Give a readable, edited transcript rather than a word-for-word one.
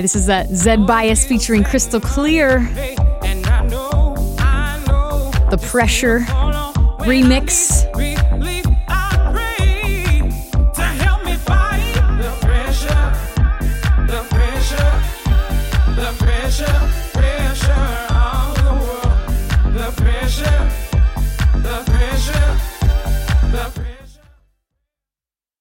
This is that Zed Bias featuring Crystal Clear. The Pressure remix.